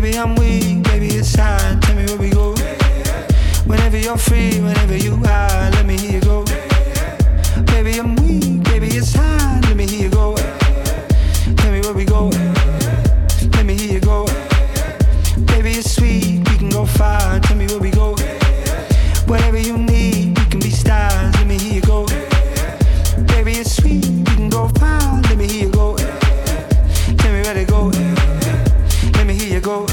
Baby, I'm weak, baby, it's time. Tell me where we go. Whenever you're free, whenever you are, let me hear you go. Baby, I'm weak, baby, it's time. Let me hear you go. Tell me where we go. Let me hear you go. Baby, it's sweet, we can go far. Tell me where we go. Whatever you need, we can be stars. Let me hear you go. Baby, it's sweet, we can go far. Let me hear you go. Tell me where to go. Let me hear you go.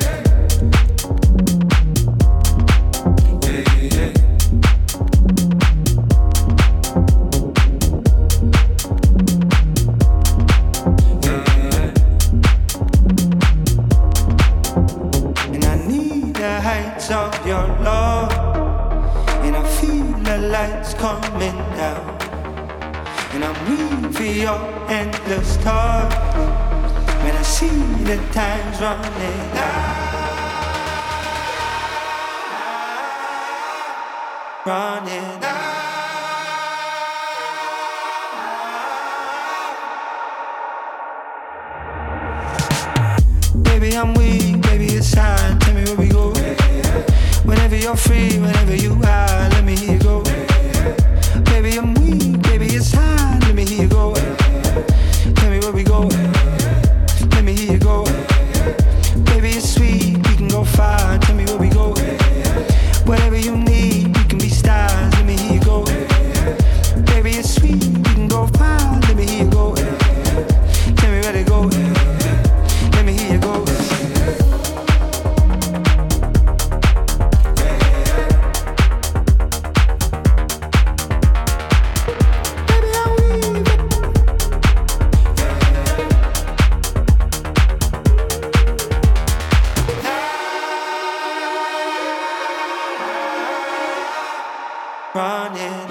Of your love, and I feel the lights coming down, and I'm waiting for your endless talk. When I see the time's running out, running out. Baby, I'm weak, baby, it's time. Tell me where we go. Whenever you're free, whenever you are, let me hear you go. Baby, I'm weak, baby, it's time. Let me hear you go. Tell me where we go. Let me hear you go. Baby, it's sweet, we can go far. Tell me where we go. Whatever you need, we can be stars. Let me hear you go. Baby, it's sweet, we can go far. Let me hear you go. Tell me where to go. Let me hear you go. Running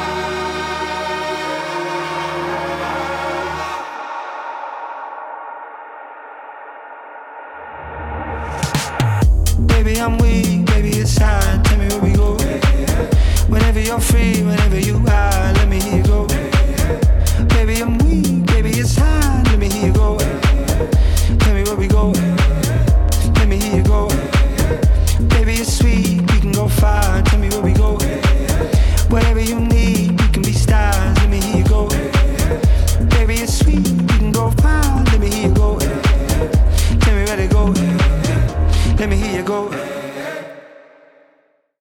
Baby, I'm weak, baby, it's time. Tell me where we go. Whenever you're free, whenever you are, let me hear you go. Baby, I'm weak, baby, it's time. Let me hear you go. Tell me where we go. Let me hear you go. Baby, it's sweet, we can go far. Tell me where we go. Whatever you need.